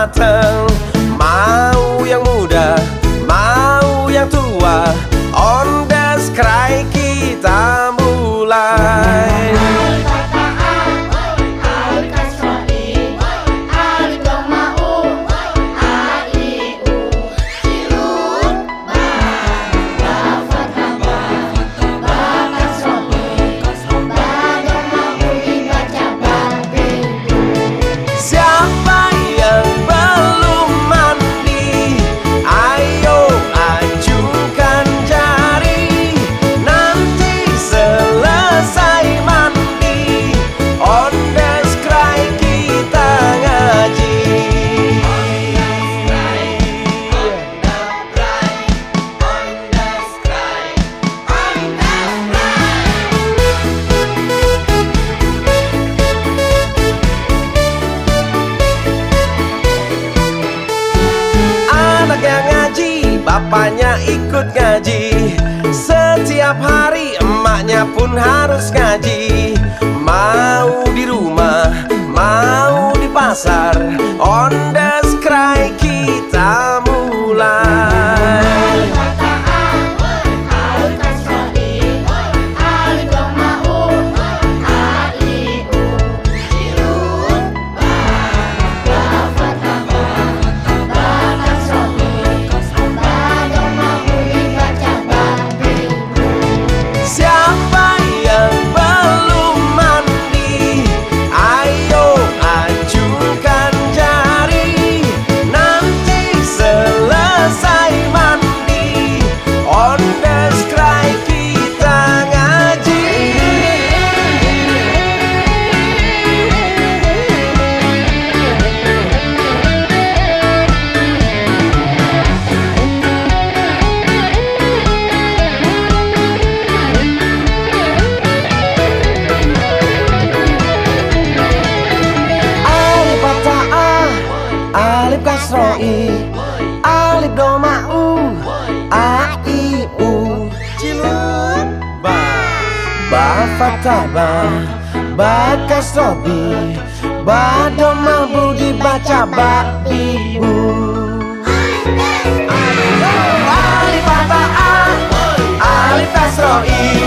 mateng. Mau yang muda, mau yang tua, on the sky kita mulai. Bapaknya ikut ngaji, setiap hari emaknya pun harus ngaji. Mau di rumah, mau di pasar, on the sky kita mulai. Alif doma a i u ciluk ba fatha ba kasra bi ba doma bu dibaca ba ibu. Alif fatha a alif kasra i